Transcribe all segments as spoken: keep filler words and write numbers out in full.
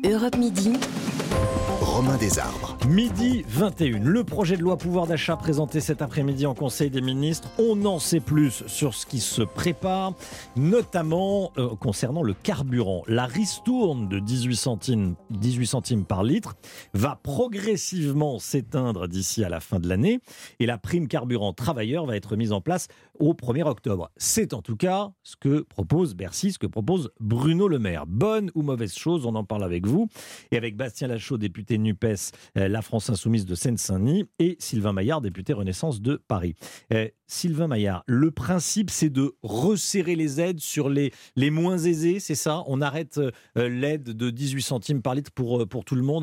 Europe Midi. Romain Desarbres. Midi vingt et une, le projet de loi pouvoir d'achat présenté cet après-midi en Conseil des ministres. On en sait plus sur ce qui se prépare, notamment euh, concernant le carburant. La ristourne de dix-huit centimes, dix-huit centimes par litre va progressivement s'éteindre d'ici à la fin de l'année et la prime carburant travailleur va être mise en place au premier octobre. C'est en tout cas ce que propose Bercy, ce que propose Bruno Le Maire. Bonne ou mauvaise chose, on en parle avec vous et avec Bastien Lachaud, député NUPES, euh, La France Insoumise de Seine-Saint-Denis, et Sylvain Maillard, député Renaissance de Paris. Euh, Sylvain Maillard, le principe, c'est de resserrer les aides sur les, les moins aisés, c'est ça ? On arrête euh, l'aide de dix-huit centimes par litre pour, pour tout le monde ?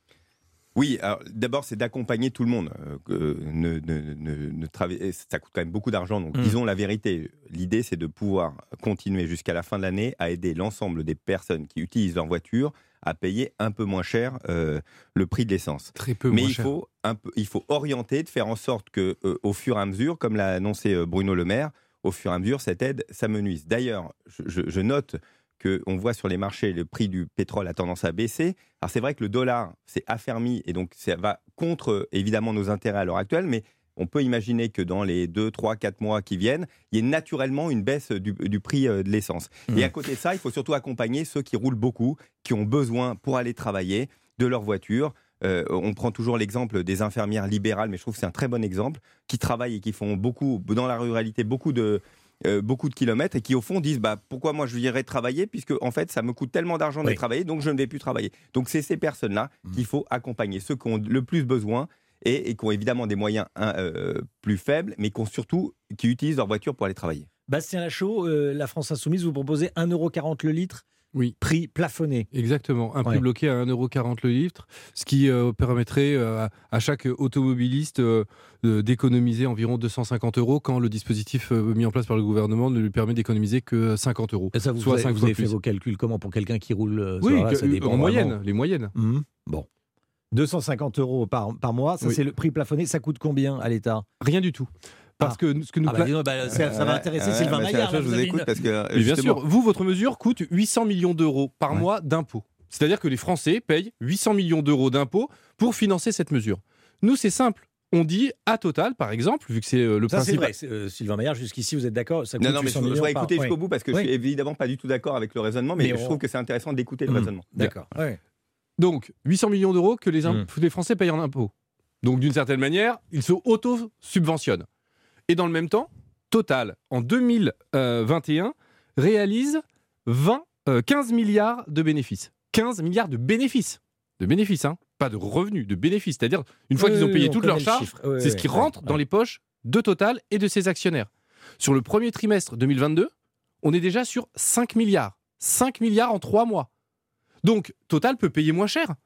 Oui, alors, d'abord, c'est d'accompagner tout le monde. Euh, ne, ne, ne, ne travailler, ça coûte quand même beaucoup d'argent, donc mmh. disons la vérité. L'idée, c'est de pouvoir continuer jusqu'à la fin de l'année à aider l'ensemble des personnes qui utilisent leur voiture à payer un peu moins cher euh, le prix de l'essence. Très peu Mais moins il cher. faut, un peu, il faut orienter, de faire en sorte que, euh, au fur et à mesure, comme l'a annoncé euh, Bruno Le Maire, au fur et à mesure, cette aide s'amenuise. D'ailleurs, je, je, je note qu'on voit sur les marchés, le prix du pétrole a tendance à baisser. Alors c'est vrai que le dollar s'est affermi et donc ça va contre évidemment nos intérêts à l'heure actuelle, mais on peut imaginer que dans les deux, trois, quatre mois qui viennent, il y ait naturellement une baisse du, du prix de l'essence. Mmh. Et à côté de ça, il faut surtout accompagner ceux qui roulent beaucoup, qui ont besoin pour aller travailler de leur voiture. Euh, on prend toujours l'exemple des infirmières libérales, mais je trouve que c'est un très bon exemple, qui travaillent et qui font beaucoup, dans la ruralité, beaucoup de... Euh, beaucoup de kilomètres et qui au fond disent bah, pourquoi moi je irais travailler puisque en fait ça me coûte tellement d'argent de oui. travailler donc je ne vais plus travailler. Donc c'est ces personnes-là mmh. qu'il faut accompagner, ceux qui ont le plus besoin et, et qui ont évidemment des moyens euh, plus faibles mais qui ont surtout qui utilisent leur voiture pour aller travailler. Bastien Lachaud, euh, la France Insoumise, vous proposez un euro quarante le litre. Oui. Prix plafonné. Exactement, un prix ouais. bloqué à un euro quarante le litre, ce qui euh, permettrait euh, à chaque automobiliste euh, d'économiser environ deux cent cinquante euros quand le dispositif euh, mis en place par le gouvernement ne lui permet d'économiser que cinquante euros. Et ça, vous, soit avez, cinq vous fois avez fait plus. vos calculs comment pour quelqu'un qui roule euh, Oui, là, ça dépend en moyenne, vraiment. les moyennes. Mmh. Bon. deux cent cinquante euros par, par mois, ça oui. c'est le prix plafonné. Ça coûte combien à l'État ? Rien du tout. Parce ah. que ce que nous ah bah, pla... bah, ça, ça va intéresser euh, Sylvain Maillard. Je vous écoute une... parce que Mais bien sûr, vous votre mesure coûte huit cents millions d'euros par ouais. mois d'impôts. C'est-à-dire que les Français payent huit cents millions d'euros d'impôts pour financer cette mesure. Nous, c'est simple. On dit à Total, par exemple, vu que c'est euh, le ça, principe. C'est vrai, c'est, euh, Sylvain Maillard, jusqu'ici, vous êtes d'accord ça coûte Non, non, mais je voudrais écouter jusqu'au oui. bout parce que oui. je suis évidemment pas du tout d'accord avec le raisonnement, mais, mais je on... trouve que c'est intéressant d'écouter le mmh. raisonnement. D'accord. Ouais. Donc, huit cents millions d'euros que les, imp... mmh. les Français payent en impôts. Donc, d'une certaine manière, ils se auto-subventionnent. Et dans le même temps, Total, en deux mille vingt et un, réalise vingt, euh, quinze milliards de bénéfices. quinze milliards de bénéfices. De bénéfices, hein, pas de revenus, de bénéfices. C'est-à-dire, une fois oui, qu'ils ont payé oui, toutes leurs charges, oui, c'est oui, ce qui oui, rentre oui. dans les poches de Total et de ses actionnaires. Sur le premier trimestre deux mille vingt-deux, on est déjà sur cinq milliards. cinq milliards en trois mois. Donc, Total peut payer moins cher.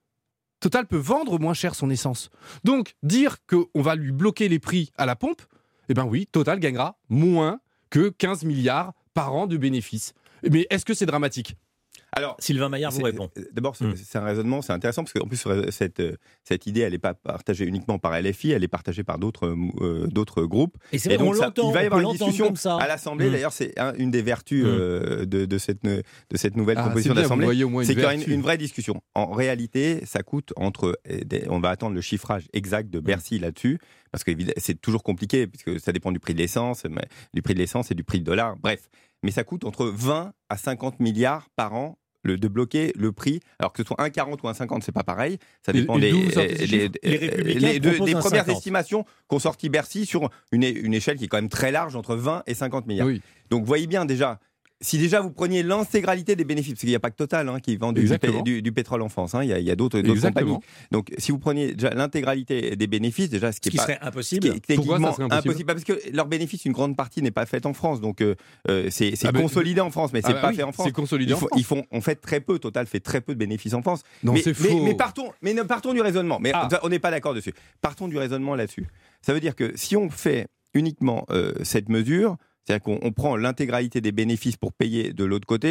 Total peut vendre moins cher son essence. Donc, dire qu'on va lui bloquer les prix à la pompe, eh bien oui, Total gagnera moins que quinze milliards par an de bénéfices. Mais est-ce que c'est dramatique ? Alors, Sylvain Maillard vous répond. D'abord, c'est, mmh. c'est un raisonnement, c'est intéressant parce qu'en plus, cette, cette idée, elle n'est pas partagée uniquement par L F I, elle est partagée par d'autres, euh, d'autres groupes. Et, c'est vrai, et donc, on ça, il va y avoir une discussion ça. à l'Assemblée. Mmh. D'ailleurs, c'est un, une des vertus mmh. euh, de, de, cette, de cette nouvelle ah, proposition c'est bien, d'Assemblée. C'est qu'il y aura une, une vraie discussion. En réalité, ça coûte entre. On va attendre le chiffrage exact de Bercy mmh. là-dessus. Parce que c'est toujours compliqué, puisque ça dépend du prix de l'essence, du prix de l'essence et du prix du dollar. Bref. Mais ça coûte entre vingt à cinquante milliards par an. Le, de bloquer le prix, alors que ce soit un virgule quarante ou un virgule cinquante, c'est pas pareil. Ça dépend et, et des, les, les, les, républicains les, de, des premières cinquante. Estimations qu'ont sorti Bercy sur une, une échelle qui est quand même très large, entre vingt et cinquante milliards. Oui. Donc, voyez bien déjà, si déjà vous preniez l'intégralité des bénéfices, parce qu'il n'y a pas que Total hein, qui vend du, du, du, du pétrole en France, hein, il, y a, il y a d'autres, d'autres compagnies. Donc, si vous preniez déjà l'intégralité des bénéfices, déjà ce qui, ce qui est serait pas, impossible. Ce qui est Pourquoi ça serait impossible, impossible parce que leurs bénéfices, une grande partie n'est pas faite en France, donc euh, c'est, c'est ah consolidé bah, en France, mais c'est ah bah, pas oui, fait en France. C'est consolidé ils font, en France. Ils font, on fait très peu. Total fait très peu de bénéfices en France. Non, mais, c'est mais, faux. mais partons, mais ne partons du raisonnement. Mais ah. on n'est pas d'accord dessus. Partons du raisonnement là-dessus. Ça veut dire que si on fait uniquement euh, cette mesure, c'est-à-dire qu'on on prend l'intégralité des bénéfices pour payer de l'autre côté.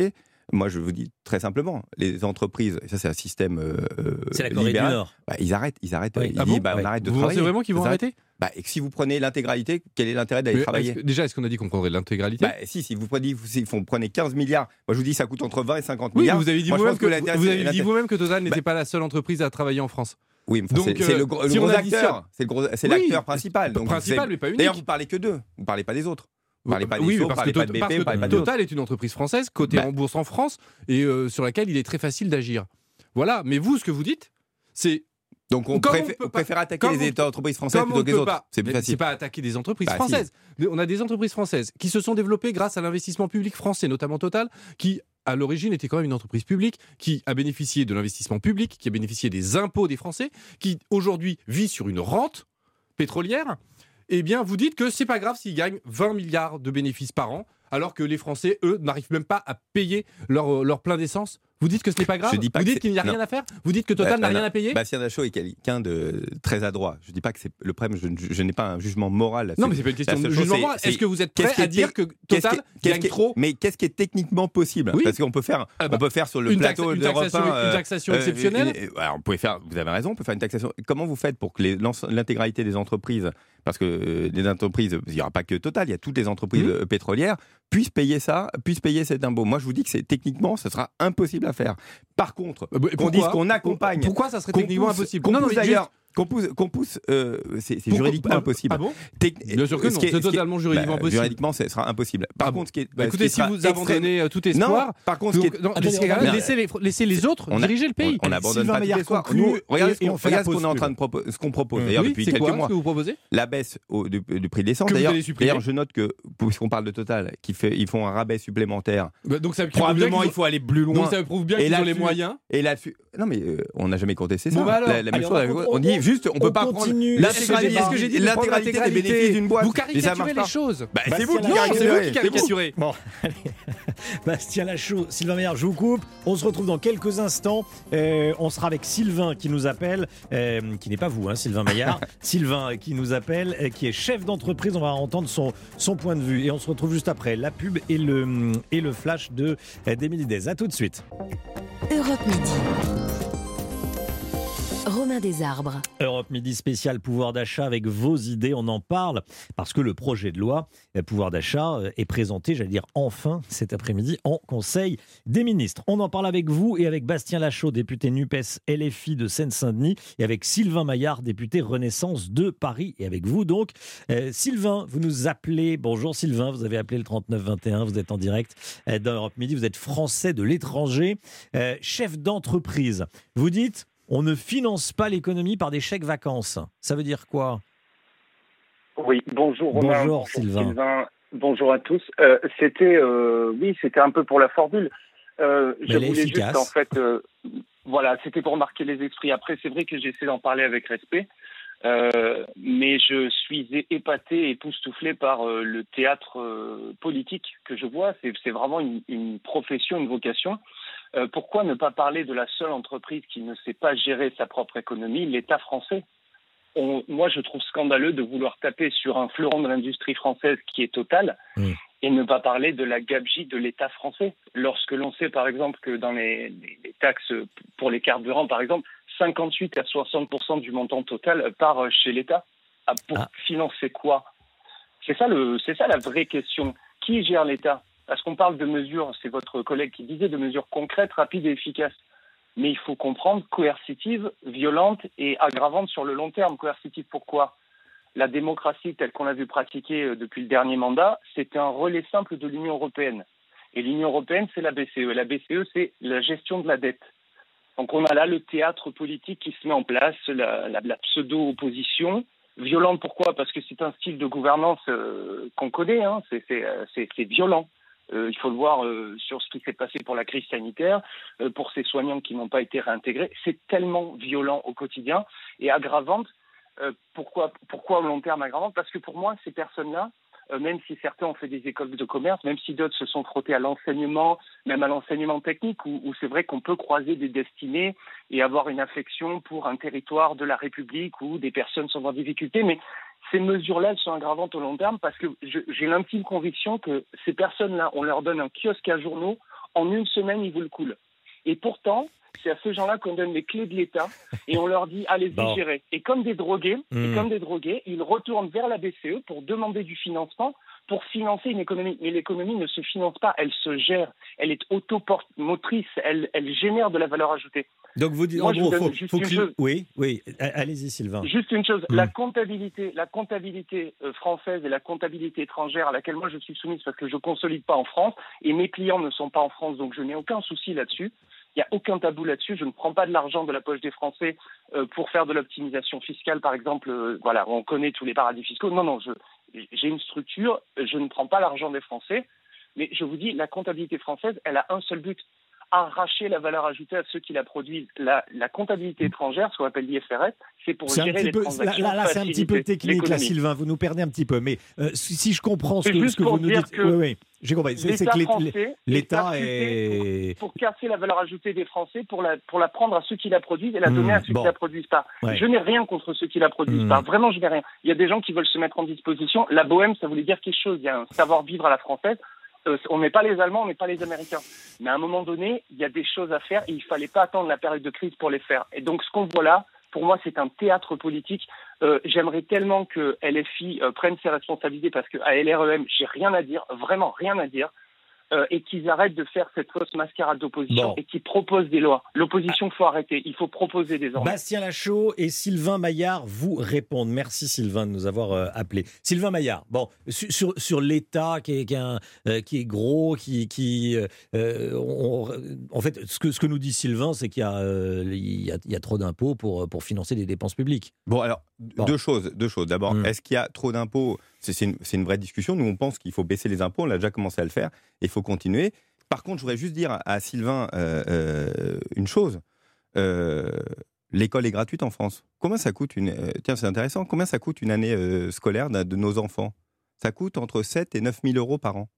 Moi, je vous dis très simplement, les entreprises, ça c'est un système euh, c'est la Corée libéral, du Nord. Bah, ils arrêtent, ils arrêtent, Oui. ils Ah disent bon bah, on Ouais. arrête de Vous travailler. pensez vraiment qu'ils vont Ils arrêter Bah, et que si vous prenez l'intégralité, quel est l'intérêt d'aller Mais travailler est-ce que- Déjà, est-ce qu'on a dit qu'on prendrait l'intégralité? Bah, si, si vous prenez, si vous prenez quinze milliards, moi je vous dis ça coûte entre vingt et cinquante Oui, milliards. vous avez dit Moi, je vous-même pense que, l'intérêt, vous c'est avez dit l'intérêt. vous-même que Total n'était Bah- pas la seule entreprise à travailler en France. Oui, mais enfin, Donc, c'est c'est euh, le gros, le si gros on additionne- acteur, c'est le gros, c'est Oui, l'acteur principal. Donc, principal, vous- mais pas unique. D'ailleurs, vous parlez que d'eux, vous parlez pas des autres. Vous parlez pas des oui, Sceaux, mais vous parce parlez que, pas de Tot- parce B P, que vous parlez pas d'autres. Total est une entreprise française cotée Bah. en bourse en France et euh, sur laquelle il est très facile d'agir. Voilà, mais vous, ce que vous dites, c'est Donc on, Comme on préfère, peut on pas- préfère attaquer comme les on- entreprises françaises comme on plutôt que ne les peut autres. pas, C'est plus mais facile. c'est pas attaquer des entreprises Bah, si. françaises. On a des entreprises françaises qui se sont développées grâce à l'investissement public français, notamment Total, qui à l'origine était quand même une entreprise publique, qui a bénéficié de l'investissement public, qui a bénéficié des impôts des Français, qui aujourd'hui vit sur une rente pétrolière. Eh bien, vous dites que c'est pas grave s'ils gagnent vingt milliards de bénéfices par an, alors que les Français, eux, n'arrivent même pas à payer leur, leur plein d'essence. Vous dites que ce n'est pas grave. Je dis pas Vous que dites c'est- qu'il n'y a non. rien à faire. Vous dites que Total Bah, n'a bah, rien non. à payer. Bastien Lachaud est quelqu'un de très adroit. Je dis pas que c'est le problème. Je, je- je n'ai pas un jugement moral là-dessus. Non, mais c'est pas une question La de seule jugement chose, moral. c'est- Est-ce que vous êtes qu'est-ce prêt qui à est- dire que Qu'est-ce Total qui- qu'est-ce gagne qui- trop Mais qu'est-ce qui est techniquement possible? Oui. Parce qu'on peut faire, Ah bah, on peut faire sur le une taxe- plateau une d'Europe taxation- un, euh, une taxation euh, exceptionnelle une- une- alors, on pouvait faire. Vous avez raison. On peut faire une taxation. Comment vous faites pour que les- l'intégralité des entreprises, parce que euh, les entreprises, il n'y aura pas que Total, il y a toutes les entreprises Mmh. euh, pétrolières, puissent payer ça, puissent payer cet impôt. Moi, je vous dis que c'est techniquement, ce sera impossible à faire. Par contre, Euh, bah, qu'on pourquoi dise qu'on accompagne, Pourquoi ça serait qu'on techniquement pousse- impossible qu'on Non, non, pousse mais d'ailleurs, juste- qu'on pousse, qu'on pousse, euh, c'est c'est Pourquoi- juridiquement ah, impossible. Ah bon Techni- Bien sûr que ce non, qui est- c'est ce qui est- totalement juridiquement bah, possible. Juridiquement, ce sera impossible. Par Ah contre, bon. ce qui est, Bah, ce écoutez, qui si sera vous extrême- abandonnez euh, tout espoir, non, par contre, ce vous- qui est- non, Attendez, laissez, regardez. laissez les, laissez les autres On a- diriger le pays. on n'abandonne Sylvain pas Maillard tout l'espoir. conclut Nous, regardez et- ce et qu'on on fait la regarde ce qu'on pause est en pub. train de proposer, ce qu'on propose d'ailleurs Oui, depuis c'est quelques quoi mois. ce que vous proposez La baisse au- du, du prix de l'essence. Que vous D'ailleurs, allez supprimer. d'ailleurs, je note que, puisqu'on parle de Total, qu'ils fait, ils font un rabais supplémentaire. Bah, Donc ça prouve Probablement, bien il qu'ils faut aller plus ont- loin. donc ça prouve bien Et qu'ils ont les là-dessus- moyens. Et là-dessus, non mais euh, on n'a jamais contesté ça. Bon, bah alors. la, la même Allez, chose, on va avec- con- on, on- dit juste, on on peut pas prendre continue. l'intégralité Est-ce que j'ai dit de prendre l'intégralité des bénéfices d'une boîte. Vous Et ça caricaturez marche les pas. choses. Bah, c'est Bastien vous qui Lachaud. Non, c'est vous caricaturez. qui caricaturez. Bon, allez. Bastien Lachaud, Sylvain Maillard, je vous coupe. On se retrouve dans quelques instants. Euh, on sera avec Sylvain qui nous appelle, euh, qui n'est pas vous, hein, Sylvain Maillard. Sylvain qui nous appelle, euh, qui est chef d'entreprise. On va entendre son, son point de vue. Et on se retrouve juste après la pub et le, et le flash de, euh, d'Émilie Dez. À tout de suite. Europe Midi. Romain Desarbres. Europe Midi spécial pouvoir d'achat avec vos idées, on en parle parce que le projet de loi euh, pouvoir d'achat euh, est présenté, j'allais dire enfin cet après-midi en Conseil des ministres. On en parle avec vous et avec Bastien Lachaud, député NUPES L F I de Seine-Saint-Denis et avec Sylvain Maillard, député Renaissance de Paris et avec vous donc. Euh, Sylvain, vous nous appelez, bonjour Sylvain, vous avez appelé le trente-neuf vingt et un, vous êtes en direct euh, dans Europe Midi, vous êtes français de l'étranger, euh, chef d'entreprise. Vous dites on ne finance pas l'économie par des chèques vacances. Ça veut dire quoi? Oui, bonjour Romain. Bonjour, Sylvain. Bonjour à tous. Euh, c'était, euh, oui, c'était un peu pour la formule. Euh, je elle est voulais efficace. juste, en fait, euh, voilà, c'était pour marquer les esprits. Après, c'est vrai que j'essaie d'en parler avec respect, euh, mais je suis é- épaté, époustouflé par euh, le théâtre euh, politique que je vois. C'est, c'est vraiment une, une profession, une vocation. Euh, pourquoi ne pas parler de la seule entreprise qui ne sait pas gérer sa propre économie, l'État français? On, moi, je trouve scandaleux de vouloir taper sur un fleuron de l'industrie française qui est Total Mmh. et ne pas parler de la gabegie de l'État français. Lorsque l'on sait, par exemple, que dans les, les, les taxes pour les carburants, par exemple, cinquante-huit à soixante pour cent du montant total part chez l'État. Ah, pour Ah. financer quoi? C'est ça, le, c'est ça la vraie question. Qui gère l'État? Parce qu'on parle de mesures, c'est votre collègue qui disait, de mesures concrètes, rapides et efficaces. Mais il faut comprendre coercitives, violentes et aggravantes sur le long terme. Coercitives, pourquoi? La démocratie telle qu'on l'a vu pratiquer depuis le dernier mandat, c'est un relais simple de l'Union européenne. Et l'Union européenne, c'est la B C E. Et la B C E, c'est la gestion de la dette. Donc on a là le théâtre politique qui se met en place, la, la, la pseudo-opposition. Violente, pourquoi? Parce que c'est un style de gouvernance euh, qu'on connaît, hein. c'est, c'est, c'est, c'est violent. Euh, il faut le voir euh, sur ce qui s'est passé pour la crise sanitaire, euh, pour ces soignants qui n'ont pas été réintégrés. C'est tellement violent au quotidien et aggravante. Euh, pourquoi, pourquoi au long terme aggravante? Parce que pour moi, ces personnes-là, euh, même si certains ont fait des écoles de commerce, même si d'autres se sont frottés à l'enseignement, même à l'enseignement technique, où, où c'est vrai qu'on peut croiser des destinées et avoir une affection pour un territoire de la République où des personnes sont en difficulté, mais ces mesures-là, elles sont aggravantes au long terme parce que je, j'ai l'intime conviction que ces personnes-là, on leur donne un kiosque à journaux, En une semaine, ils vous le coulent. Et pourtant, c'est à ces gens-là qu'on donne les clés de l'État et on leur dit allez-y, bon. gérez. Et comme des drogués, mmh. et comme des drogués, ils retournent vers la B C E pour demander du financement pour financer une économie. Mais l'économie ne se finance pas, elle se gère. Elle est automotrice, elle, elle génère de la valeur ajoutée. Donc vous dites, Moi, en je gros, vous donne faut, juste faut une que... chose. Oui, oui, allez-y Sylvain. Juste une chose, Mmh. la comptabilité, la comptabilité euh, française et la comptabilité étrangère à laquelle moi je suis soumise parce que je ne consolide pas en France et mes clients ne sont pas en France, donc je n'ai aucun souci là-dessus. Il n'y a aucun tabou là-dessus. Je ne prends pas de l'argent de la poche des Français euh, pour faire de l'optimisation fiscale, par exemple. Euh, voilà, on connaît tous les paradis fiscaux. Non, non, je, j'ai une structure. Je ne prends pas l'argent des Français. Mais je vous dis, la comptabilité française, elle a un seul but, arracher la valeur ajoutée à ceux qui la produisent. La, la comptabilité étrangère, ce qu'on appelle l'I F R S, c'est pour C'est gérer les peu, transactions. là, là c'est un petit peu technique, là, Sylvain. Vous nous perdez un petit peu. Mais euh, si, si je comprends ce que, ce que vous nous dites. Oui, oui, j'ai compris. C'est, c'est que français l'État est. Pour, pour casser la valeur ajoutée des Français, pour la, pour la prendre à ceux qui la produisent et la donner mmh, à ceux bon. qui la produisent pas. Ouais. Je n'ai rien contre ceux qui la produisent mmh. pas. Vraiment, je n'ai rien. Il y a des gens qui veulent se mettre en disposition. La bohème, ça voulait dire quelque chose. Il y a un savoir-vivre à la française. Euh, on n'est pas les Allemands, on n'est pas les Américains. Mais à un moment donné, il y a des choses à faire et il ne fallait pas attendre la période de crise pour les faire. Et donc ce qu'on voit là, pour moi, c'est un théâtre politique. Euh, j'aimerais tellement que L F I euh, prenne ses responsabilités parce qu'à L R E M, j'ai rien à dire, vraiment rien à dire. Euh, et qu'ils arrêtent de faire cette fausse mascarade d'opposition bon. et qu'ils proposent des lois. L'opposition, il faut arrêter. Il faut proposer désormais. Bastien Lachaud et Sylvain Maillard vous répondent. Merci Sylvain de nous avoir euh, appelés. Sylvain Maillard, bon, sur, sur, sur l'État qui est, qui est, un, euh, qui est gros, qui... qui euh, on, en fait, ce que, ce que nous dit Sylvain, c'est qu'il y a, euh, il y a, il y a trop d'impôts pour, pour financer des dépenses publiques. Bon, alors, bon. deux choses. Deux choses. D'abord, mmh. est-ce qu'il y a trop d'impôts ? C'est, c'est, une, c'est une vraie discussion. Nous, on pense qu'il faut baisser les impôts. On a déjà commencé à le faire. Il faut continuer. Par contre, je voudrais juste dire à, à Sylvain euh, euh, une chose. Euh, l'école est gratuite en France. Combien ça coûte une... Euh, tiens, c'est intéressant. Combien ça coûte une année euh, scolaire de, de nos enfants ? Ça coûte entre sept et neuf mille euros par an.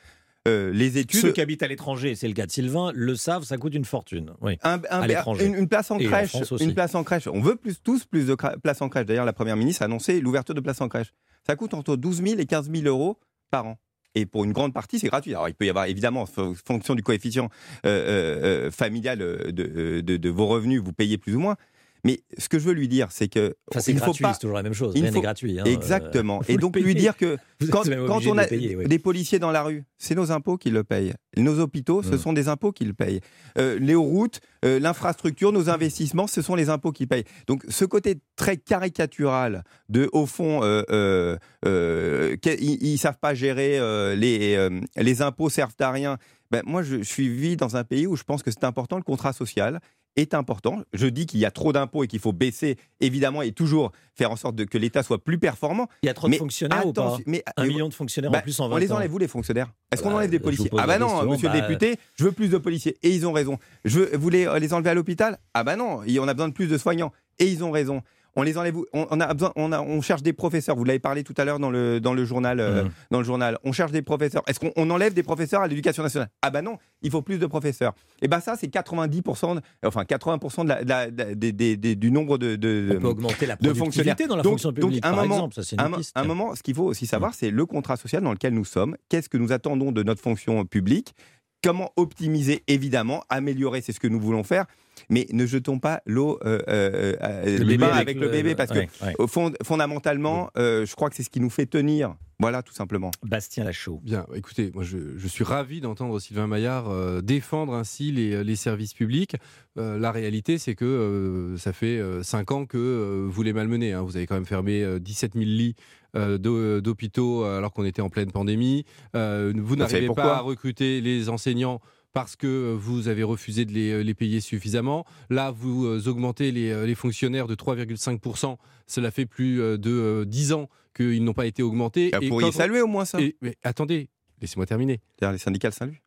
Euh, les études... Ceux qui habitent à l'étranger, c'est le cas de Sylvain, le savent, ça coûte une fortune. Oui, un, un, à l'étranger. Une, une place en et crèche. En une place en crèche. On veut plus, tous plus de cra- places en crèche. D'ailleurs, la Première ministre a annoncé l'ouverture de places en crèche. Ça coûte entre douze mille et quinze mille euros par an. Et pour une grande partie, c'est gratuit. Alors, il peut y avoir, évidemment, en fonction du coefficient euh, euh, familial de, de, de, de vos revenus, vous payez plus ou moins. Mais ce que je veux lui dire, c'est que enfin, c'est il gratuit, faut pas, c'est toujours la même chose. Il Rien faut, n'est gratuit. Hein, exactement. Euh, et donc lui dire que quand, quand on a de payer, oui. des policiers dans la rue, c'est nos impôts qui le payent. Nos hôpitaux, ce mmh. sont des impôts qui le payent. Euh, les routes, euh, l'infrastructure, nos investissements, ce sont les impôts qui payent. Donc ce côté très caricatural de, au fond, euh, euh, euh, ils ne savent pas gérer euh, les, euh, les impôts servent à rien. Ben, moi, je, je suis vis dans un pays où je pense que c'est important, le contrat social est important. Je dis qu'il y a trop d'impôts et qu'il faut baisser, évidemment, et toujours faire en sorte de, que l'État soit plus performant. Il y a trop de mais fonctionnaires ou pas mais, Un mais, million de fonctionnaires bah, en plus en vingt ans. On les enlève, vous, les fonctionnaires ? Est-ce qu'on bah, enlève des policiers ? Ah bah non, question, monsieur bah... le député, je veux plus de policiers. Et ils ont raison. Je veux, vous voulez les enlever à l'hôpital ? Ah bah non, on a besoin de plus de soignants. Et ils ont raison. On les enlève. On, on a besoin. On, a, on cherche des professeurs. Vous l'avez parlé tout à l'heure dans le dans le journal. Euh, mmh. Dans le journal, on cherche des professeurs. Est-ce qu'on on enlève des professeurs à l'Éducation nationale ? Ah bah non, il faut plus de professeurs. Et bah ça, c'est quatre-vingt-dix pour cent, de, enfin quatre-vingts pour cent de la, de la, de, de, de, de, du nombre de de On peut augmenter la productivité dans la donc, fonction publique, donc, un par moment, exemple. Ça, c'est une un, piste. un moment, ce qu'il faut aussi savoir, mmh. c'est le contrat social dans lequel nous sommes. Qu'est-ce que nous attendons de notre fonction publique ? Comment optimiser, évidemment, améliorer, c'est ce que nous voulons faire, mais ne jetons pas l'eau, euh, euh, le, le bain avec, avec le, le bébé, parce ouais, que ouais. Fond, fondamentalement, euh, je crois que c'est ce qui nous fait tenir. Voilà, tout simplement. Bastien Lachaud. Bien, écoutez, moi je, je suis ravi d'entendre Sylvain Maillard euh, défendre ainsi les, les services publics. Euh, la réalité, c'est que euh, ça fait euh, cinq ans que euh, vous les malmenez. Hein. Vous avez quand même fermé euh, dix-sept mille lits euh, d'hôpitaux alors qu'on était en pleine pandémie. Euh, vous n'arrivez pas à recruter les enseignants parce que vous avez refusé de les, les payer suffisamment. Là, vous augmentez les, les fonctionnaires de trois virgule cinq pour cent. Cela fait plus de dix ans qu'ils n'ont pas été augmentés. Vous pourriez saluer au moins ça. Et, mais attendez, laissez-moi terminer. C'est-à-dire les syndicats le saluent.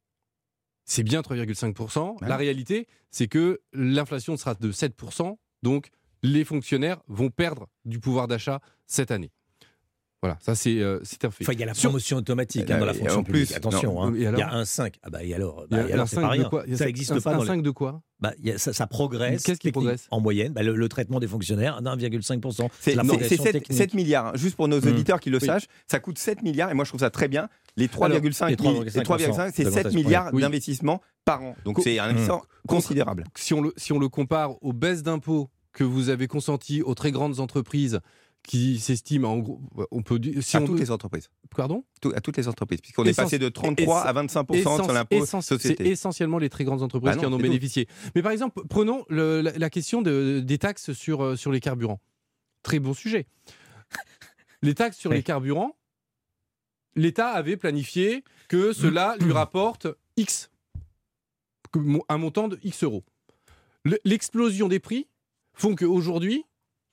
C'est bien trois virgule cinq pour cent. Ouais. La réalité, c'est que l'inflation sera de sept pour cent. Donc, les fonctionnaires vont perdre du pouvoir d'achat cette année. Voilà, ça c'est, euh, c'est un fait. Enfin, il y a la Sur- promotion automatique hein, Euh, dans la et fonction en publique. plus, Attention, non, hein. et il alors y a un cinq. Ah bah, et alors, Il y bah, a et un alors c'est cinq pas de rien. quoi Il y a Ça un- n'existe un- pas un dans les... cinq de quoi Bah, il y a- ça, ça progresse. Qu'est-ce qui technique- progresse en moyenne bah, le, le traitement des fonctionnaires d'un virgule cinq pour cent. C'est la non, c'est progression sept, technique. sept milliards, hein. Juste pour nos Mmh. auditeurs qui le Oui. sachent, ça coûte sept milliards et moi je trouve ça très bien. Les trois virgule cinq, les trois virgule cinq les trois virgule cinq, c'est sept d'augmentation, milliards oui. d'investissement par an. Donc Co- c'est un Mmh. investissement considérable. si on, le, si on le compare aux baisses d'impôts que vous avez consenties aux très grandes entreprises qui s'estiment en gros, on peut dire, si À on toutes doit- les entreprises. pardon, Tout- à toutes les entreprises, puisqu'on est Essen- passé de trente-trois à vingt-cinq pour cent sur l'impôt Essen- c'est société. essentiellement les très grandes entreprises Bah non, qui en ont c'est tout. bénéficié. Mais par exemple, prenons le- la, la question de- des taxes sur, euh, sur les carburants. Très bon sujet. Les taxes sur Oui. les carburants, l'État avait planifié que cela lui rapporte X, que mo- un montant de X euros. Le- L'explosion des prix font qu'aujourd'hui,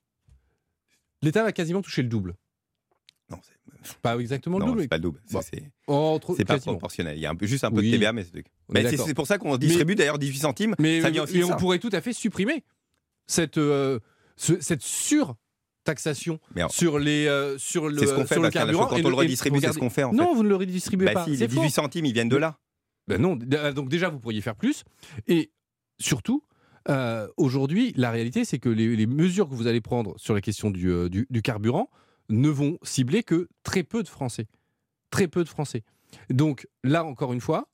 l'État va quasiment toucher le double. Non, c'est Pas exactement le non, double. c'est pas le double. C'est- Bon. c'est- Entre- C'est pas quasiment. proportionnel. Il y a un peu, juste un peu Oui. de T V A, mais c'est, On est mais c'est, d'accord. c'est pour ça qu'on distribue d'ailleurs dix-huit centimes. Mais, ça vient aussi mais de on ça. pourrait tout à fait supprimer cette, euh, ce- cette surtaxation Mais alors, sur, les, euh, sur le, c'est ce qu'on fait, sur le Bastien carburant. Lachaud. et Quand on le- le et redistribue, c'est ce regardez- qu'on fait en fait. Non, vous ne le redistribuez Bah pas. si, c'est les faux. dix-huit centimes, ils viennent de là. Ben non, d- donc déjà, vous pourriez faire plus. Et surtout, euh, aujourd'hui, la réalité, c'est que les, les mesures que vous allez prendre sur la question du, euh, du, du carburant ne vont cibler que très peu de Français. Très peu de Français. Donc là, encore une fois,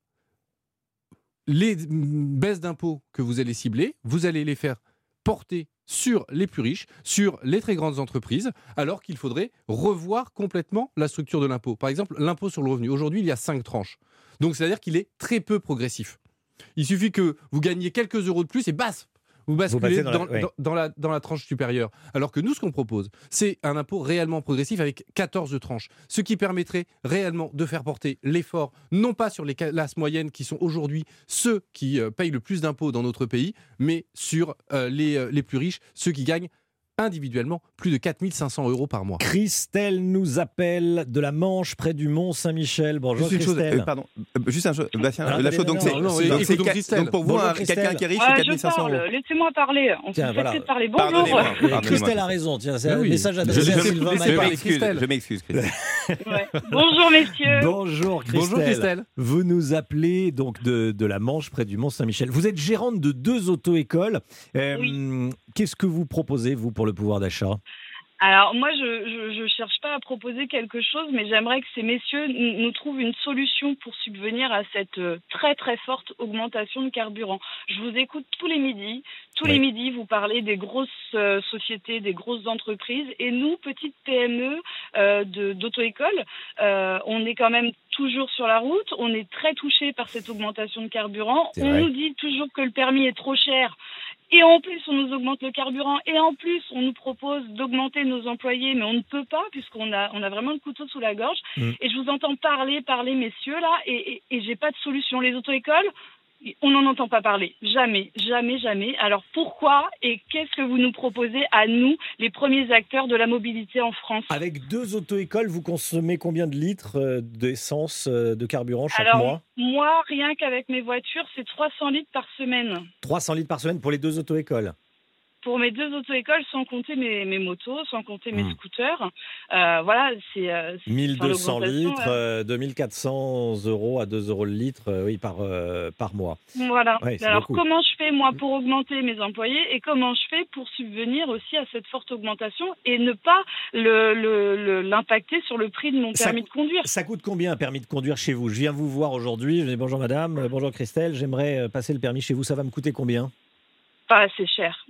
les mm, baisses d'impôts que vous allez cibler, vous allez les faire porter sur les plus riches, sur les très grandes entreprises, alors qu'il faudrait revoir complètement la structure de l'impôt. Par exemple, l'impôt sur le revenu. Aujourd'hui, il y a cinq tranches. Donc, c'est-à-dire qu'il est très peu progressif. Il suffit que vous gagniez quelques euros de plus et bas, vous basculez passez dans dans, la- ouais. dans- dans la, dans la tranche supérieure. Alors que nous, ce qu'on propose, c'est un impôt réellement progressif avec quatorze tranches, ce qui permettrait réellement de faire porter l'effort, non pas sur les classes moyennes qui sont aujourd'hui ceux qui euh, payent le plus d'impôts dans notre pays, mais sur euh, les, euh, les plus riches, ceux qui gagnent individuellement plus de quatre mille cinq cents euros par mois. Christelle nous appelle de la Manche, près du Mont Saint-Michel. Bonjour Juste une chose, Christelle. Euh, pardon, Euh, juste un chose, Bastien Ah, Lachaud, non, donc non, c'est, non, non, donc écoutons c'est- Christelle. donc pour vous, Bonjour, un- Christelle. quelqu'un qui est riche, c'est Ah, quatre je mille cinq cents euros. parle, laissez-moi parler. On Tiens, se voilà. laisse parler. Pardonnez-moi. Bonjour. Et Pardonnez-moi. Christelle a raison. Tiens, c'est Ah un oui. message Je- adressé je- à je- Sylvain je- Je Maillot. parler, m'excuse, Christelle. je m'excuse, Christelle. Ouais. Bonjour messieurs. Bonjour Christelle. Bonjour Christelle. Vous nous appelez donc de, de la Manche, près du Mont Saint-Michel. Vous êtes gérante de deux auto-écoles. Euh, Oui. Qu'est-ce que vous proposez, vous, pour le pouvoir d'achat ? Alors moi je, je je cherche pas à proposer quelque chose, mais j'aimerais que ces messieurs n- nous trouvent une solution pour subvenir à cette euh, très très forte augmentation de carburant. Je vous écoute tous les midis, tous Oui. les midis vous parlez des grosses euh, sociétés, des grosses entreprises, et nous petites P M E euh, de d'auto-école, euh, on est quand même toujours sur la route, on est très touchés par cette augmentation de carburant. C'est On vrai. nous dit toujours que le permis est trop cher. Et en plus, on nous augmente le carburant. Et en plus, on nous propose d'augmenter nos employés. Mais on ne peut pas, puisqu'on a, on a vraiment le couteau sous la gorge. Mm. Et je vous entends parler, parler, messieurs, là. Et, et, et j'ai pas de solution. Les auto-écoles, on n'en entend pas parler. Jamais, jamais, jamais. Alors pourquoi et qu'est-ce que vous nous proposez à nous, les premiers acteurs de la mobilité en France? Avec deux auto-écoles, vous consommez combien de litres euh, d'essence, euh, de carburant chaque Alors, mois ? moi, rien qu'avec mes voitures, c'est trois cents litres par semaine. trois cents litres par semaine pour les deux auto-écoles. Pour mes deux auto-écoles, sans compter mes, mes motos, sans compter mes Hmm. scooters. Euh, voilà, c'est... euh, c'est- mille deux sans cents l'augmentation, litres, ouais. euh, deux mille quatre cents euros à deux euros le litre, euh, oui, par, euh, par mois. Voilà. Ouais, c'est Alors, beaucoup. comment je fais, moi, pour augmenter mes employés et comment je fais pour subvenir aussi à cette forte augmentation et ne pas le, le, le- l'impacter sur le prix de mon Ça permis coûte- de conduire? Ça coûte combien un permis de conduire chez vous ? Je viens vous voir aujourd'hui, je dis bonjour madame, euh, bonjour Christelle, j'aimerais euh, passer le permis chez vous, ça va me coûter combien ? Pas assez cher.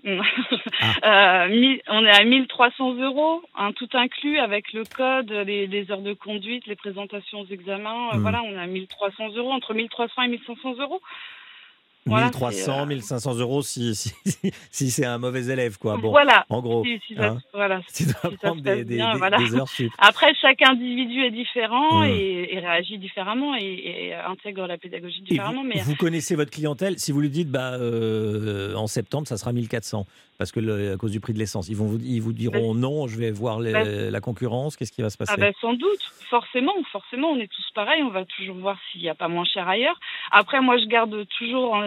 Ah. Euh, mi- on est à mille trois cents euros, hein, tout inclus avec le code, les, les heures de conduite, les présentations aux examens. Euh, Hmm. Voilà, on est à mille trois cents euros, entre mille trois cents et mille cinq cents euros. Voilà, mille trois cents, c'est, euh, mille cinq cents euros si, si, si, si c'est un mauvais élève, quoi. Bon, Voilà. en gros, Si, si ça, hein, voilà. tu dois si ça prendre se des, passe des, bien, des- voilà. des heures sup. Après, chaque individu est différent Hmm. et, et réagit différemment et, et intègre la pédagogie Et vous, différemment. Mais vous connaissez votre clientèle. Si vous lui dites, bah, euh, en septembre, ça sera mille quatre cents, parce que le- à cause du prix de l'essence, ils, vont vous, ils vous diront non, je vais voir les- Bah, la concurrence. Qu'est-ce qui va se passer ? ah ben sans doute, forcément, forcément, on est tous pareils. On va toujours voir s'il n'y a pas moins cher ailleurs. Après, moi, je garde toujours en,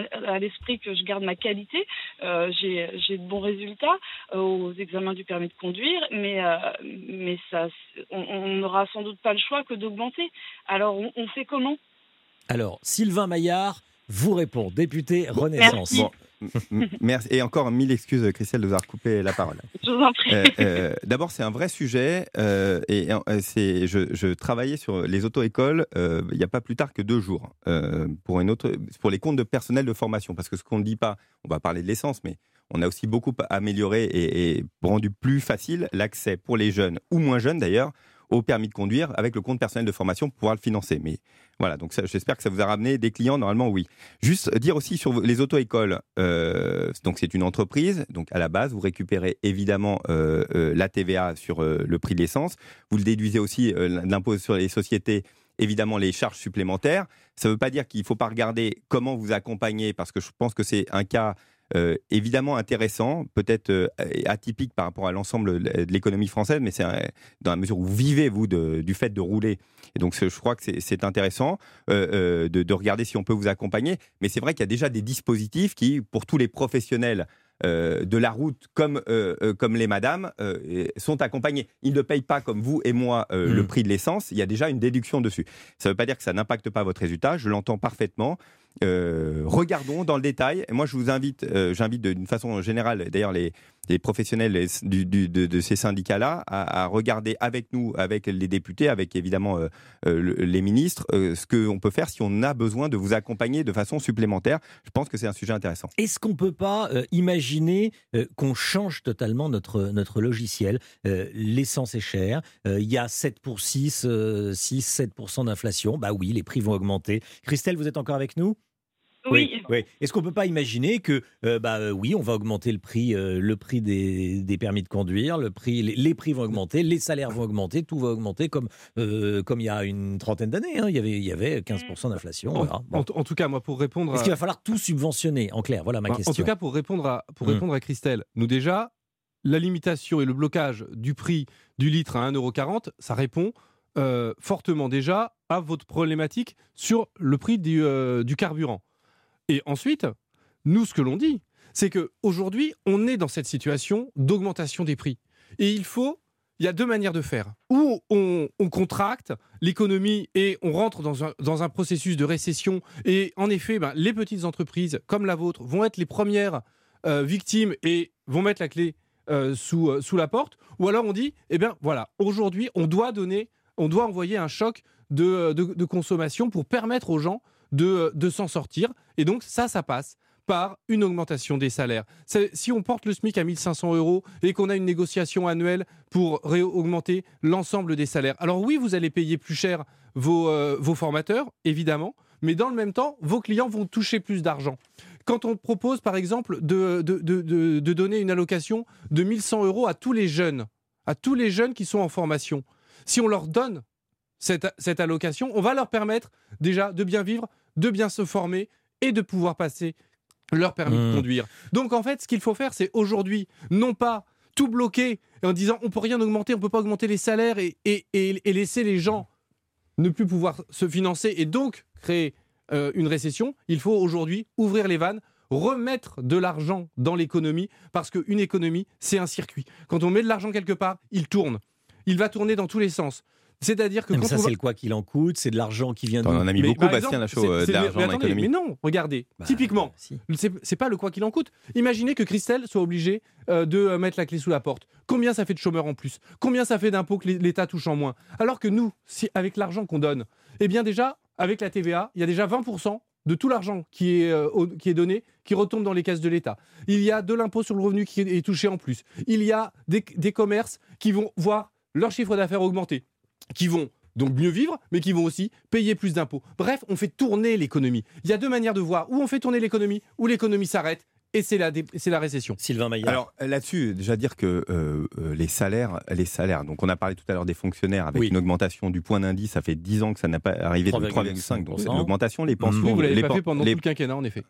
à l'esprit que je garde ma qualité. Euh, j'ai, j'ai de bons résultats euh, aux examens du permis de conduire, mais, euh, mais ça, on, on n'aura sans doute pas le choix que d'augmenter. Alors, on, on fait comment ? Alors, Sylvain Maillard vous répond, député Renaissance. Merci. Bon, m- m- merci. Et encore mille excuses, Christelle, de vous avoir coupé la parole. Je vous en prie. Euh, euh, d'abord, c'est un vrai sujet. Euh, et euh, c'est, je, je travaillais sur les auto-écoles euh, il n'y a pas plus tard que deux jours euh, pour, une autre, pour les comptes de personnel de formation. Parce que ce qu'on ne dit pas, on va parler de l'essence, mais on a aussi beaucoup amélioré et, et rendu plus facile l'accès pour les jeunes, ou moins jeunes d'ailleurs, au permis de conduire avec le compte personnel de formation pour pouvoir le financer. Mais voilà, donc ça, j'espère que ça vous a ramené des clients, normalement oui. Juste dire aussi sur les auto-écoles, euh, donc c'est une entreprise, donc à la base vous récupérez évidemment euh, euh, la T V A sur euh, le prix de l'essence, vous le déduisez aussi euh, l'impôt sur les sociétés, évidemment les charges supplémentaires. Ça ne veut pas dire qu'il ne faut pas regarder comment vous accompagner, parce que je pense que c'est un cas Euh, évidemment intéressant, peut-être euh, atypique par rapport à l'ensemble de l'économie française, mais c'est un, dans la mesure où vous vivez, vous, de, du fait de rouler. Et donc, je crois que c'est, c'est intéressant euh, euh, de, de regarder si on peut vous accompagner. Mais c'est vrai qu'il y a déjà des dispositifs qui, pour tous les professionnels euh, de la route, comme, euh, euh, comme les madames, euh, sont accompagnés. Ils ne payent pas, comme vous et moi, euh, mmh. le prix de l'essence. Il y a déjà une déduction dessus. Ça ne veut pas dire que ça n'impacte pas votre résultat. Je l'entends parfaitement. Euh, regardons dans le détail. Et moi, je vous invite, euh, j'invite d'une façon générale, d'ailleurs, les, les professionnels du, du, de, de ces syndicats-là, à, à regarder avec nous, avec les députés, avec évidemment euh, euh, les ministres, euh, ce qu'on peut faire si on a besoin de vous accompagner de façon supplémentaire. Je pense que c'est un sujet intéressant. Est-ce qu'on ne peut pas euh, imaginer euh, qu'on change totalement notre, notre logiciel ? euh, L'essence est chère, euh, il y a sept pour six, euh, six sept pour cent d'inflation. Bah oui, les prix vont augmenter. Christelle, vous êtes encore avec nous ? Oui. Oui, oui. Est-ce qu'on ne peut pas imaginer que, euh, bah, euh, oui, on va augmenter le prix, euh, le prix des, des permis de conduire, le prix, les, les prix vont augmenter, les salaires vont augmenter, tout va augmenter comme, euh, comme il y a une trentaine d'années. Hein. Il y avait, il y avait quinze pour cent d'inflation. En, voilà. Bon. en, en tout cas, moi, pour répondre à... Est-ce qu'il va falloir tout subventionner, en clair ? Voilà ma en, question. En tout cas, pour répondre à, pour mmh. répondre à Christelle, nous déjà, la limitation et le blocage du prix du litre à un euro quarante, ça répond euh, fortement déjà à votre problématique sur le prix du, euh, du carburant. Et ensuite, nous, ce que l'on dit, c'est qu'aujourd'hui, on est dans cette situation d'augmentation des prix. Et il faut, il y a deux manières de faire. Ou on, on contracte l'économie et on rentre dans un, dans un processus de récession. Et en effet, ben, les petites entreprises comme la vôtre vont être les premières euh, victimes et vont mettre la clé euh, sous, euh, sous la porte. Ou alors on dit, eh bien voilà, aujourd'hui, on doit donner, on doit envoyer un choc de, de, de consommation pour permettre aux gens De, de s'en sortir. Et donc, ça, ça passe par une augmentation des salaires. C'est, si on porte le SMIC à mille cinq cents euros et qu'on a une négociation annuelle pour réaugmenter l'ensemble des salaires, alors oui, vous allez payer plus cher vos, euh, vos formateurs, évidemment, mais dans le même temps, vos clients vont toucher plus d'argent. Quand on propose, par exemple, de, de, de, de, de donner une allocation de mille cent euros à tous les jeunes, à tous les jeunes qui sont en formation, si on leur donne cette, cette allocation, on va leur permettre déjà de bien vivre, de bien se former et de pouvoir passer leur permis mmh. de conduire. Donc en fait, ce qu'il faut faire, c'est aujourd'hui, non pas tout bloquer en disant on ne peut rien augmenter, on ne peut pas augmenter les salaires et, et, et, et laisser les gens ne plus pouvoir se financer et donc créer euh, une récession. Il faut aujourd'hui ouvrir les vannes, remettre de l'argent dans l'économie, parce qu'une économie, c'est un circuit. Quand on met de l'argent quelque part, il tourne. Il va tourner dans tous les sens. C'est-à-dire que mais quand ça, on va... c'est le quoi qu'il en coûte, c'est de l'argent qui vient de... On en a mis mais beaucoup, Bastien Lachaud, euh, de l'argent mais dans attendez, l'économie. Mais non, regardez, bah, bah, typiquement, si. c'est, c'est pas le quoi qu'il en coûte. Imaginez que Christelle soit obligée euh, de euh, mettre la clé sous la porte. Combien ça fait de chômeurs en plus ? Combien ça fait d'impôts que l'État touche en moins ? Alors que nous, si, avec l'argent qu'on donne, eh bien déjà, avec la T V A, il y a déjà vingt pour cent de tout l'argent qui est, euh, au, qui est donné, qui retombe dans les caisses de l'État. Il y a de l'impôt sur le revenu qui est, est touché en plus. Il y a des, des commerces qui vont voir leur chiffre d'affaires augmenter, qui vont donc mieux vivre, mais qui vont aussi payer plus d'impôts. Bref, on fait tourner l'économie. Il y a deux manières de voir. Ou on fait tourner l'économie, ou l'économie s'arrête, et c'est la, dé- c'est la récession. Sylvain Maillard. Alors là-dessus, déjà dire que euh, euh, les salaires, les salaires, donc on a parlé tout à l'heure des fonctionnaires avec oui. une augmentation du point d'indice, ça fait dix ans que ça n'a pas arrivé de trois virgule cinq, donc c'est une augmentation. Les pensions, Oui, vous l'avez les, pas pen- fait pendant les, tout le quinquennat, en effet.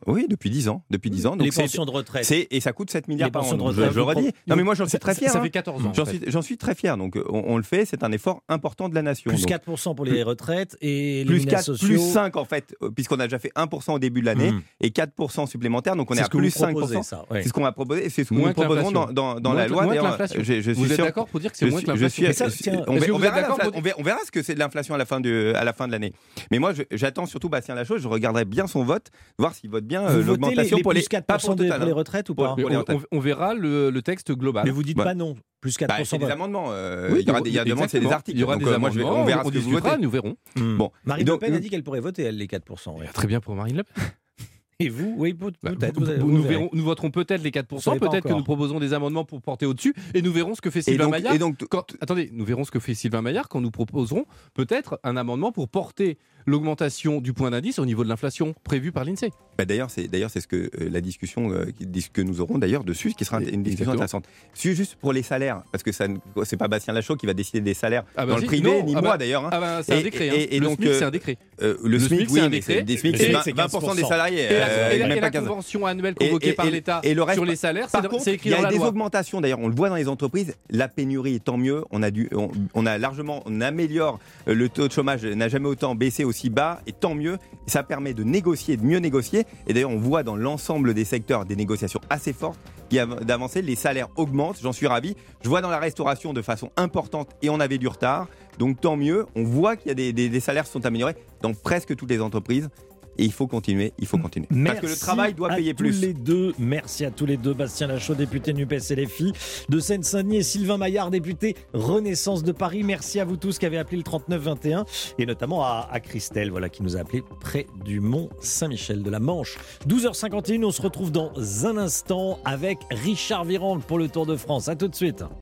Oui, depuis dix ans. Depuis dix ans. Donc les c'est- pensions de retraite. c'est, et ça coûte sept milliards Les par an. pensions de donc retraite, je, je le vous redis. pro- Non, mais moi, j'en suis très fier. Ça hein. fait quatorze ans. J'en en fait. suis, j'en suis très fier. Donc, on, on le fait. C'est un effort important de la nation. Plus Donc, quatre pour cent pour les retraites et les plus minima quatre, sociaux. plus cinq en fait, euh, puisqu'on a déjà fait un pour cent au début de l'année Mmh. et quatre pour cent supplémentaires. Donc, on est, C'est à ce que plus vous cinq pour cent. proposez, ça. ouais. C'est ce qu'on va proposer. C'est ce que Moins nous que proposerons dans, l'inflation. dans, dans Moins la que- loi. moins que D'ailleurs, l'inflation. je, je suis Vous êtes sûr. d'accord pour dire que c'est Je moins suis- que je l'inflation suis- Mais ça, tiens, on, est-ce ver- que on vous verra êtes d'accord l'infla- pour on ver- on verra ce que c'est de l'inflation à la fin de, à la fin de l'année. Mais moi, je- j'attends surtout Bastien Lachaud. Je regarderai bien son vote, voir s'il vote bien euh, Vous votez les, l'augmentation les pour les plus quatre pas pour cent pour des- Total, pour les hein. retraites ou Pour- pas Mais pour les on, retraites. on- on verra le, le texte global. Mais vous dites Ouais. pas non. Plus quatre Bah, pour cent. c'est des voilà. amendements. euh, Oui, il y aura des, il y a des amendements, c'est des exactement. articles. Il y aura Donc, des euh, moi, je vais- amendements, on verra on ce que vous discutera, votez. nous verrons. Hmm. Bon. Marine Et Le donc, Pen a nous- dit qu'elle pourrait voter, elle, les quatre pour cent. ouais. Très bien pour Marine Le Pen. Et vous, oui, peut- Bah, peut-être. vous- vous- vous- vous nous, verrez. verrons, nous voterons peut-être les quatre pour cent, Vous savez pas peut-être que encore. nous proposerons des amendements pour porter au-dessus, et nous verrons ce que fait Et Sylvain donc, Maillard. et donc, Quand- attendez, nous verrons ce que fait Sylvain Maillard quand nous proposerons peut-être un amendement pour porter l'augmentation du point d'indice au niveau de l'inflation prévue par l'INSEE. bah, d'ailleurs, c'est d'ailleurs c'est ce que euh, la discussion euh, qui- que nous aurons d'ailleurs dessus, qui sera une discussion Exactement. intéressante. C'est juste pour les salaires, parce que ça, ne- c'est pas Bastien Lachaud qui va décider des salaires Ah bah dans le si, privé, non, ni ah moi bah- d'ailleurs. hein. Ah bah, c'est un Et- décret. et- hein. et le donc, SMIC, euh, c'est un décret. Euh, le, Le SMIC, SMIC, oui, c'est un mais décret. c'est des SMIC, Le c'est SMIC, vingt c'est vingt pour cent des quinze pour cent. salariés. Et la, euh, et la- même et pas la quinze. convention annuelle Et- convoquée et- par et- l'État et le reste- sur les salaires, Par c'est contre, c'est écrit il y dans a la des loi. augmentations. D'ailleurs, on le voit dans les entreprises. La pénurie est tant mieux. On a dû, on, on a largement, on améliore euh, le taux de chômage n'a jamais autant baissé aussi bas et tant mieux. Ça permet de négocier, de mieux négocier. Et d'ailleurs, on voit dans l'ensemble des secteurs des négociations assez fortes qui a d'avancer. Les salaires augmentent. J'en suis ravi. Je vois dans la restauration de façon importante et on avait du retard. Donc tant mieux. On voit qu'il y a des, des, des salaires qui sont améliorés dans presque toutes les entreprises. Et il faut continuer, il faut continuer. Parce que le Merci travail doit à payer tous plus. les deux. Merci à tous les deux. Bastien Lachaud, député NUPES et les filles de Seine-Saint-Denis, et Sylvain Maillard, député Renaissance de Paris. Merci à vous tous qui avez appelé le trente-neuf vingt et un et notamment à, à Christelle, voilà, qui nous a appelé près du Mont Saint-Michel de la Manche. douze heures cinquante et une, on se retrouve dans un instant avec Richard Virand pour le Tour de France. À tout de suite.